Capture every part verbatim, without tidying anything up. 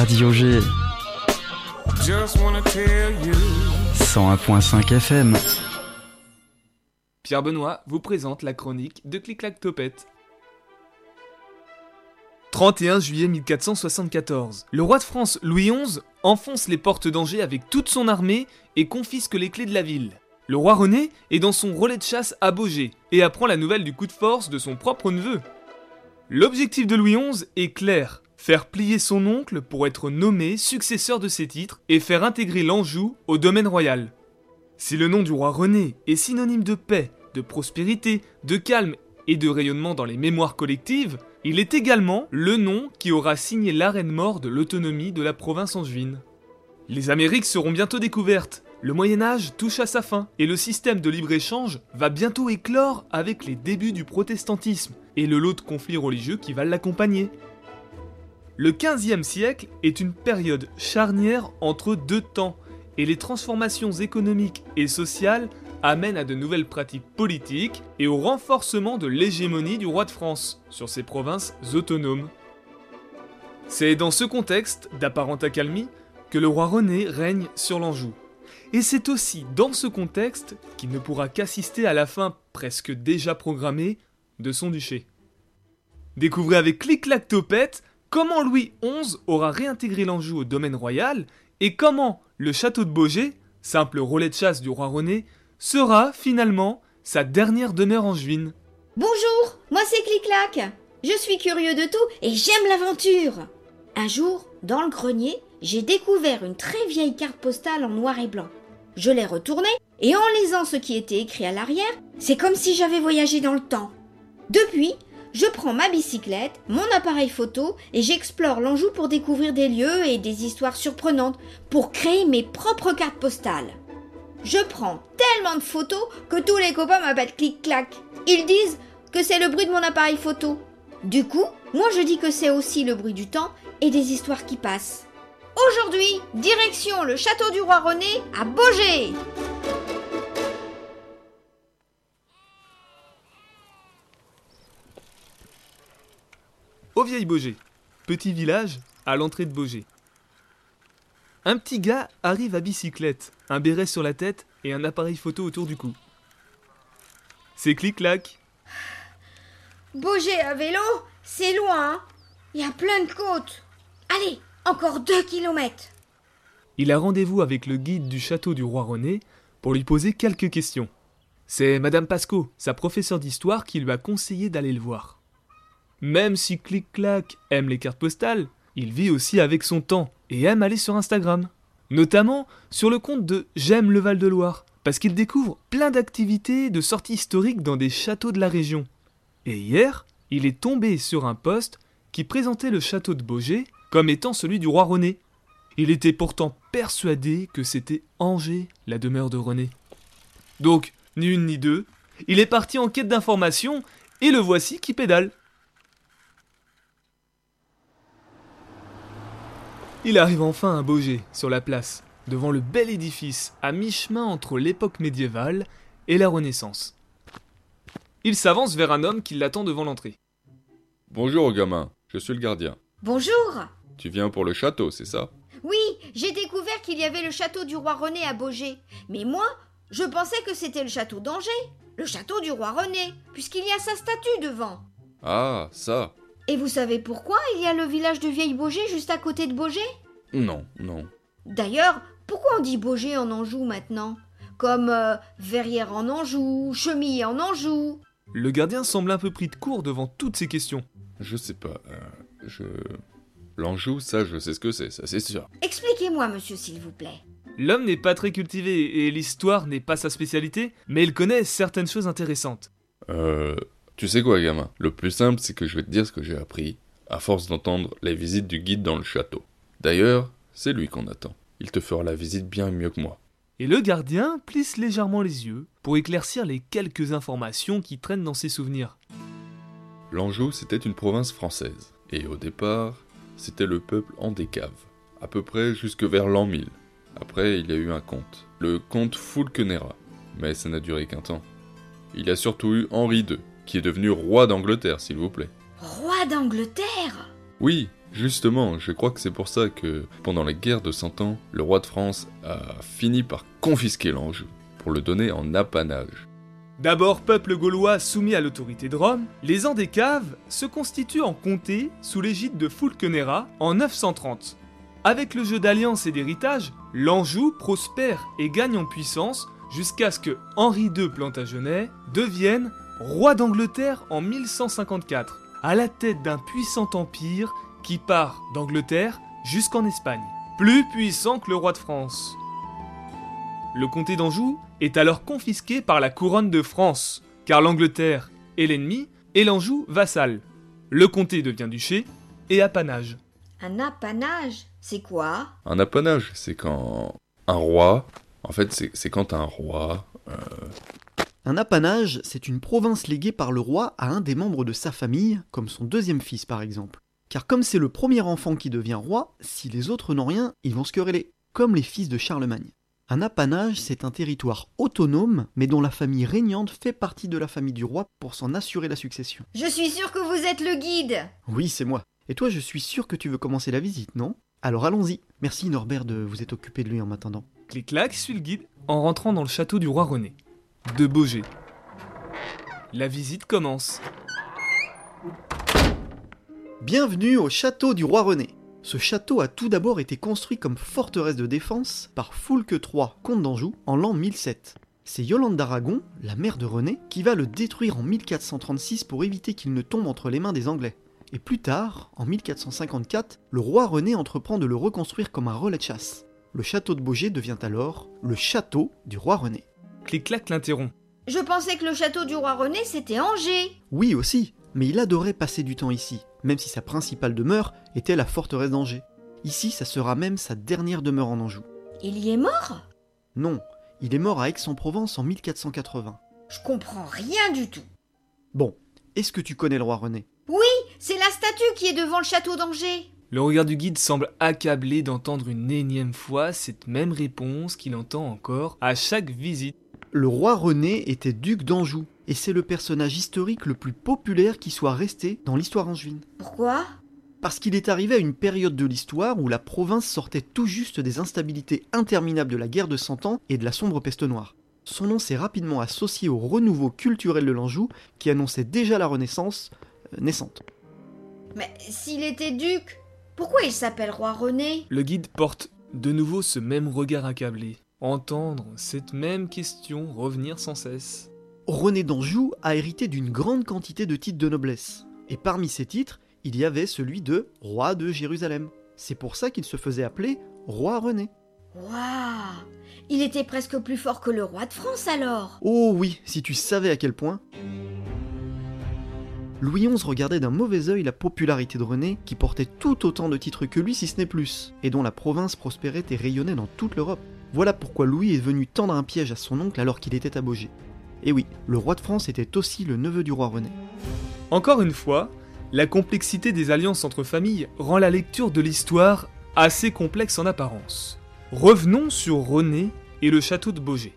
Radio G. cent un virgule cinq F M. Pierre Benoît vous présente la chronique de Clic-Clac Topette. trente et un juillet mille quatre cent soixante-quatorze. Le roi de France Louis onze enfonce les portes d'Angers avec toute son armée et confisque les clés de la ville. Le roi René est dans son relais de chasse à Baugé et apprend la nouvelle du coup de force de son propre neveu. L'objectif de Louis onze est clair, faire plier son oncle pour être nommé successeur de ses titres et faire intégrer l'Anjou au domaine royal. Si le nom du roi René est synonyme de paix, de prospérité, de calme et de rayonnement dans les mémoires collectives, il est également le nom qui aura signé l'arrêt de mort de l'autonomie de la province angevine. Les Amériques seront bientôt découvertes, le Moyen-Âge touche à sa fin, et le système de libre-échange va bientôt éclore avec les débuts du protestantisme et le lot de conflits religieux qui va l'accompagner. Le quinzième siècle est une période charnière entre deux temps, et les transformations économiques et sociales amènent à de nouvelles pratiques politiques et au renforcement de l'hégémonie du roi de France sur ses provinces autonomes. C'est dans ce contexte d'apparente accalmie que le roi René règne sur l'Anjou. Et c'est aussi dans ce contexte qu'il ne pourra qu'assister à la fin presque déjà programmée de son duché. Découvrez avec Clic-Clac Topette comment Louis onze aura réintégré l'Anjou au domaine royal et comment le château de Baugé, simple relais de chasse du roi René, sera finalement sa dernière demeure angevine. Bonjour, moi c'est Clic-Clac. Je suis curieux de tout et j'aime l'aventure. Un jour, dans le grenier, j'ai découvert une très vieille carte postale en noir et blanc. Je l'ai retournée et en lisant ce qui était écrit à l'arrière, c'est comme si j'avais voyagé dans le temps. Depuis, je prends ma bicyclette, mon appareil photo et j'explore l'Anjou pour découvrir des lieux et des histoires surprenantes pour créer mes propres cartes postales. Je prends tellement de photos que tous les copains m'appellent Clic-Clac. Ils disent que c'est le bruit de mon appareil photo. Du coup, moi je dis que c'est aussi le bruit du temps et des histoires qui passent. Aujourd'hui, direction le château du roi René à Baugé. Au Vieil Baugé, petit village à l'entrée de Baugé. Un petit gars arrive à bicyclette, un béret sur la tête et un appareil photo autour du cou. C'est Clic-Clac. Baugé à vélo, c'est loin, hein. Il y a plein de côtes. Allez, encore deux kilomètres. Il a rendez-vous avec le guide du château du roi René pour lui poser quelques questions. C'est Madame Pasco, sa professeure d'histoire, qui lui a conseillé d'aller le voir. Même si Clic-Clac aime les cartes postales, il vit aussi avec son temps et aime aller sur Instagram. Notamment sur le compte de J'aime le Val-de-Loire, parce qu'il découvre plein d'activités de sorties historiques dans des châteaux de la région. Et hier, il est tombé sur un post qui présentait le château de Baugé comme étant celui du roi René. Il était pourtant persuadé que c'était Angers, la demeure de René. Donc, ni une ni deux, il est parti en quête d'informations et le voici qui pédale. Il arrive enfin à Baugé, sur la place, devant le bel édifice, à mi-chemin entre l'époque médiévale et la Renaissance. Il s'avance vers un homme qui l'attend devant l'entrée. Bonjour gamin, je suis le gardien. Bonjour. Tu viens pour le château, c'est ça? Oui, j'ai découvert qu'il y avait le château du roi René à Baugé. Mais moi, je pensais que c'était le château d'Angers, le château du roi René, puisqu'il y a sa statue devant. Ah, ça. Et vous savez pourquoi il y a le village de Vieil-Baugé juste à côté de Baugé? Non, non. D'ailleurs, pourquoi on dit Baugé en Anjou maintenant? Comme euh, Verrières en Anjou, Chemillé en Anjou. Le gardien semble un peu pris de court devant toutes ces questions. Je sais pas, euh, je... L'Anjou, ça, je sais ce que c'est, ça c'est sûr. Expliquez-moi, monsieur, s'il vous plaît. L'homme n'est pas très cultivé et l'histoire n'est pas sa spécialité, mais il connaît certaines choses intéressantes. Euh... Tu sais quoi, gamin? Le plus simple, c'est que je vais te dire ce que j'ai appris, à force d'entendre les visites du guide dans le château. D'ailleurs, c'est lui qu'on attend. Il te fera la visite bien mieux que moi. Et le gardien plisse légèrement les yeux pour éclaircir les quelques informations qui traînent dans ses souvenirs. L'Anjou, c'était une province française, et au départ, c'était le peuple andécave, à peu près jusque vers l'an mille. Après, il y a eu un comte, le comte Fulkenera, mais ça n'a duré qu'un temps. Il y a surtout eu Henri deux, qui est devenu roi d'Angleterre, s'il vous plaît. Roi d'Angleterre? Oui, Justement, je crois que c'est pour ça que, pendant la guerre de Cent Ans, le roi de France a fini par confisquer l'Anjou, pour le donner en apanage. D'abord peuple gaulois soumis à l'autorité de Rome, les Andécaves se constituent en comté sous l'égide de Fulquenera en neuf cent trente. Avec le jeu d'alliance et d'héritage, l'Anjou prospère et gagne en puissance jusqu'à ce que Henri deux Plantagenet devienne roi d'Angleterre en mille cent cinquante-quatre, à la tête d'un puissant empire qui part d'Angleterre jusqu'en Espagne, plus puissant que le roi de France. Le comté d'Anjou est alors confisqué par la couronne de France, car l'Angleterre est l'ennemi et l'Anjou vassal. Le comté devient duché et apanage. Un apanage, c'est quoi? Un apanage, c'est quand un roi... En fait, c'est, c'est quand un roi... Euh... Un apanage, c'est une province léguée par le roi à un des membres de sa famille, comme son deuxième fils par exemple. Car comme c'est le premier enfant qui devient roi, si les autres n'ont rien, ils vont se quereller, comme les fils de Charlemagne. Un apanage, c'est un territoire autonome, mais dont la famille régnante fait partie de la famille du roi pour s'en assurer la succession. Je suis sûre que vous êtes le guide. Oui, c'est moi. Et toi, je suis sûr que tu veux commencer la visite, non? Alors allons-y. Merci Norbert de vous être occupé de lui en m'attendant. Clic-clac suit le guide en rentrant dans le château du roi René, de Baugé. La visite commence. Bienvenue au château du roi René. Ce château a tout d'abord été construit comme forteresse de défense par Foulques trois, comte d'Anjou, en l'an mille sept. C'est Yolande d'Aragon, la mère de René, qui va le détruire en mille quatre cent trente-six pour éviter qu'il ne tombe entre les mains des Anglais. Et plus tard, en mille quatre cent cinquante-quatre, le roi René entreprend de le reconstruire comme un relais de chasse. Le château de Baugé devient alors le château du roi René. Clic-clac l'interrompt. Je pensais que le château du roi René, c'était Angers. Oui aussi, mais il adorait passer du temps ici, même si sa principale demeure était la forteresse d'Angers. Ici, ça sera même sa dernière demeure en Anjou. Il y est mort? Non, il est mort à Aix-en-Provence en mille quatre cent quatre-vingts. Je comprends rien du tout. Bon, est-ce que tu connais le roi René? Oui, c'est la statue qui est devant le château d'Angers. Le regard du guide semble accablé d'entendre une énième fois cette même réponse qu'il entend encore à chaque visite. Le roi René était duc d'Anjou, et c'est le personnage historique le plus populaire qui soit resté dans l'histoire angevine. Pourquoi? Parce qu'il est arrivé à une période de l'histoire où la province sortait tout juste des instabilités interminables de la guerre de Cent Ans et de la sombre peste noire. Son nom s'est rapidement associé au renouveau culturel de l'Anjou qui annonçait déjà la Renaissance euh, naissante. Mais s'il était duc, pourquoi il s'appelle roi René? Le guide porte de nouveau ce même regard accablé. Entendre cette même question revenir sans cesse. René d'Anjou a hérité d'une grande quantité de titres de noblesse. Et parmi ces titres, il y avait celui de roi de Jérusalem. C'est pour ça qu'il se faisait appeler roi René. Waouh! Il était presque plus fort que le roi de France alors. Oh oui, si tu savais à quel point. Louis onze regardait d'un mauvais œil la popularité de René, qui portait tout autant de titres que lui si ce n'est plus, et dont la province prospérait et rayonnait dans toute l'Europe. Voilà pourquoi Louis est venu tendre un piège à son oncle alors qu'il était à Baugé. Et oui, le roi de France était aussi le neveu du roi René. Encore une fois, la complexité des alliances entre familles rend la lecture de l'histoire assez complexe en apparence. Revenons sur René et le château de Baugé.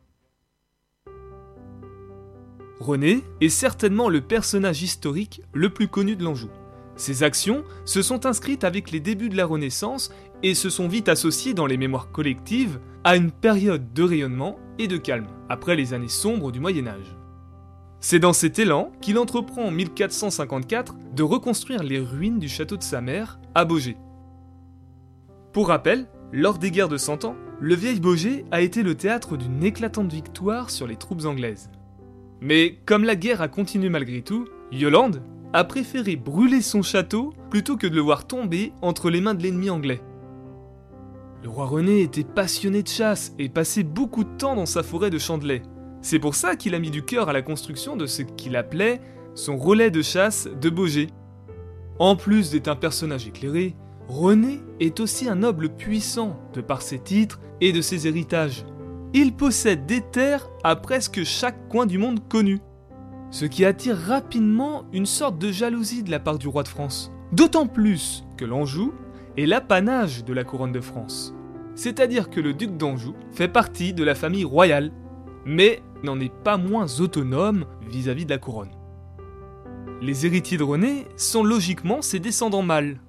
René est certainement le personnage historique le plus connu de l'Anjou. Ses actions se sont inscrites avec les débuts de la Renaissance et se sont vite associées dans les mémoires collectives à une période de rayonnement et de calme, après les années sombres du Moyen-Âge. C'est dans cet élan qu'il entreprend en mille quatre cent cinquante-quatre de reconstruire les ruines du château de sa mère à Baugé. Pour rappel, lors des guerres de Cent Ans, le vieil Baugé a été le théâtre d'une éclatante victoire sur les troupes anglaises. Mais comme la guerre a continué malgré tout, Yolande a préféré brûler son château plutôt que de le voir tomber entre les mains de l'ennemi anglais. Le roi René était passionné de chasse et passait beaucoup de temps dans sa forêt de Chandelay. C'est pour ça qu'il a mis du cœur à la construction de ce qu'il appelait son relais de chasse de Baugé. En plus d'être un personnage éclairé, René est aussi un noble puissant de par ses titres et de ses héritages. Il possède des terres à presque chaque coin du monde connu, ce qui attire rapidement une sorte de jalousie de la part du roi de France. D'autant plus que l'Anjou est l'apanage de la couronne de France. C'est-à-dire que le duc d'Anjou fait partie de la famille royale, mais n'en est pas moins autonome vis-à-vis de la couronne. Les héritiers de René sont logiquement ses descendants mâles,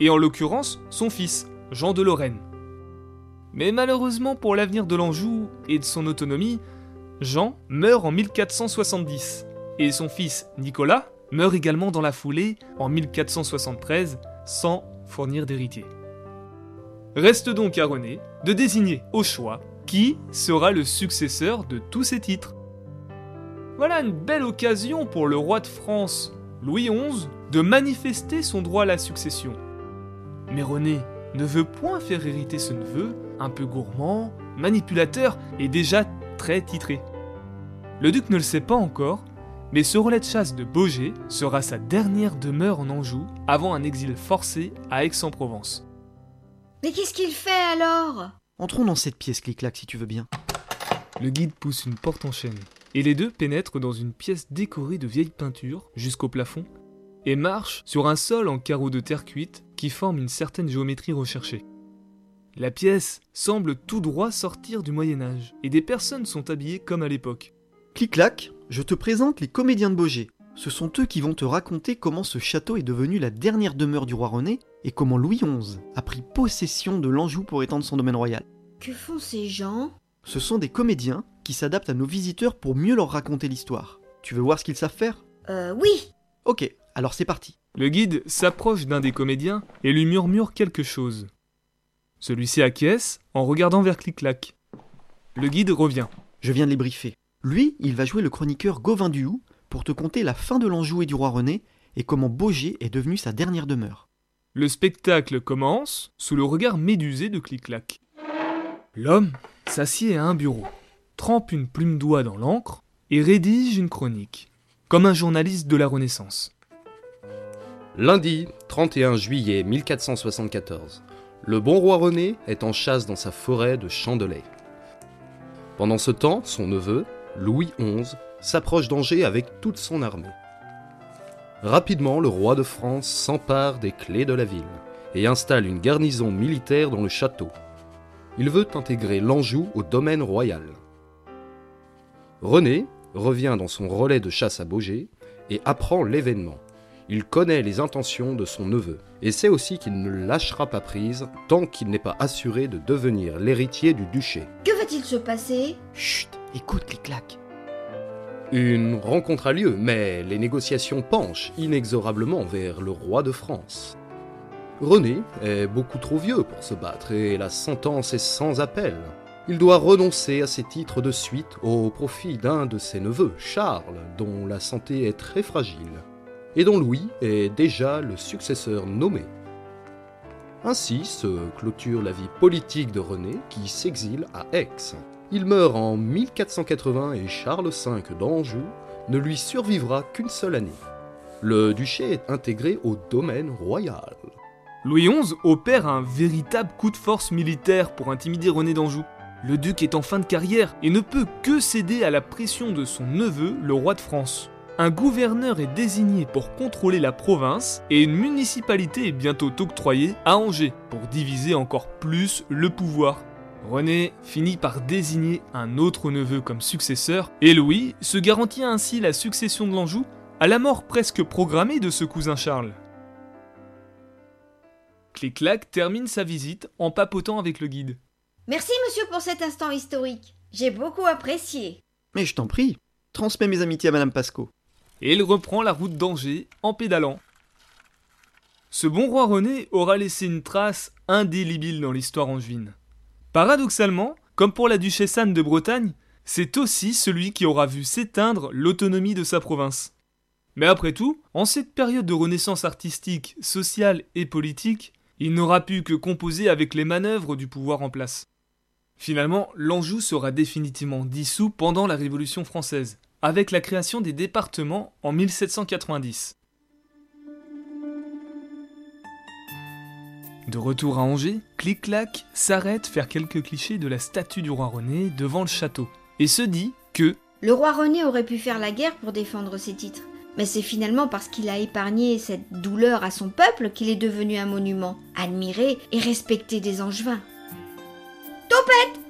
et en l'occurrence son fils, Jean de Lorraine. Mais malheureusement pour l'avenir de l'Anjou et de son autonomie, Jean meurt en mille quatre cent soixante-dix, et son fils Nicolas meurt également dans la foulée en mille quatre cent soixante-treize sans fournir d'héritier. Reste donc à René de désigner au choix qui sera le successeur de tous ces titres. Voilà une belle occasion pour le roi de France, Louis onze, de manifester son droit à la succession. Mais René ne veut point faire hériter ce neveu, un peu gourmand, manipulateur et déjà très titré. Le duc ne le sait pas encore, mais ce relais de chasse de Baugé sera sa dernière demeure en Anjou avant un exil forcé à Aix-en-Provence. Mais qu'est-ce qu'il fait alors ? Entrons dans cette pièce, Clic-Clac, si tu veux bien. Le guide pousse une porte en chêne, et les deux pénètrent dans une pièce décorée de vieilles peintures jusqu'au plafond, et marchent sur un sol en carreaux de terre cuite qui forme une certaine géométrie recherchée. La pièce semble tout droit sortir du Moyen-Âge, et des personnes sont habillées comme à l'époque. Clic-Clac, je te présente les comédiens de Baugé. Ce sont eux qui vont te raconter comment ce château est devenu la dernière demeure du roi René et comment Louis onze a pris possession de l'Anjou pour étendre son domaine royal. Que font ces gens ? Ce sont des comédiens qui s'adaptent à nos visiteurs pour mieux leur raconter l'histoire. Tu veux voir ce qu'ils savent faire ? Euh, oui. Ok, alors c'est parti. Le guide s'approche d'un des comédiens et lui murmure quelque chose. Celui-ci acquiesce en regardant vers Clic-Clac. Le guide revient. Je viens de les briefer. Lui, il va jouer le chroniqueur Gauvin du Houx pour te conter la fin de l'Anjou et du roi René et comment Baugé est devenu sa dernière demeure. Le spectacle commence sous le regard médusé de Clic-Clac. L'homme s'assied à un bureau, trempe une plume d'oie dans l'encre et rédige une chronique, comme un journaliste de la Renaissance. Lundi, trente et un juillet mille quatre cent soixante-quatorze, le bon roi René est en chasse dans sa forêt de Chandelay. Pendant ce temps, son neveu, Louis onze, s'approche d'Angers avec toute son armée. Rapidement, le roi de France s'empare des clés de la ville et installe une garnison militaire dans le château. Il veut intégrer l'Anjou au domaine royal. René revient dans son relais de chasse à Baugé et apprend l'événement. Il connaît les intentions de son neveu et sait aussi qu'il ne lâchera pas prise tant qu'il n'est pas assuré de devenir l'héritier du duché. Que va-t-il se passer ? Chut, écoute Clic-Clac. Une rencontre a lieu, mais les négociations penchent inexorablement vers le roi de France. René est beaucoup trop vieux pour se battre et la sentence est sans appel. Il doit renoncer à ses titres de suite au profit d'un de ses neveux, Charles, dont la santé est très fragile, et dont Louis est déjà le successeur nommé. Ainsi se clôture la vie politique de René, qui s'exile à Aix. Il meurt en mille quatre cent quatre-vingts et Charles cinq d'Anjou ne lui survivra qu'une seule année. Le duché est intégré au domaine royal. Louis onze opère un véritable coup de force militaire pour intimider René d'Anjou. Le duc est en fin de carrière et ne peut que céder à la pression de son neveu, le roi de France. Un gouverneur est désigné pour contrôler la province et une municipalité est bientôt octroyée à Angers pour diviser encore plus le pouvoir. René finit par désigner un autre neveu comme successeur et Louis se garantit ainsi la succession de l'Anjou à la mort presque programmée de ce cousin Charles. Clic-Clac termine sa visite en papotant avec le guide. Merci monsieur pour cet instant historique. J'ai beaucoup apprécié. Mais je t'en prie, transmets mes amitiés à Madame Pasco. Et il reprend la route d'Angers en pédalant. Ce bon roi René aura laissé une trace indélébile dans l'histoire angevine. Paradoxalement, comme pour la duchesse Anne de Bretagne, c'est aussi celui qui aura vu s'éteindre l'autonomie de sa province. Mais après tout, en cette période de renaissance artistique, sociale et politique, il n'aura pu que composer avec les manœuvres du pouvoir en place. Finalement, l'Anjou sera définitivement dissous pendant la Révolution française, avec la création des départements en mille sept cent quatre-vingt-dix. De retour à Angers, Clic-Clac s'arrête faire quelques clichés de la statue du roi René devant le château, et se dit que le roi René aurait pu faire la guerre pour défendre ses titres, mais c'est finalement parce qu'il a épargné cette douleur à son peuple qu'il est devenu un monument, admiré et respecté des Angevins. Topette,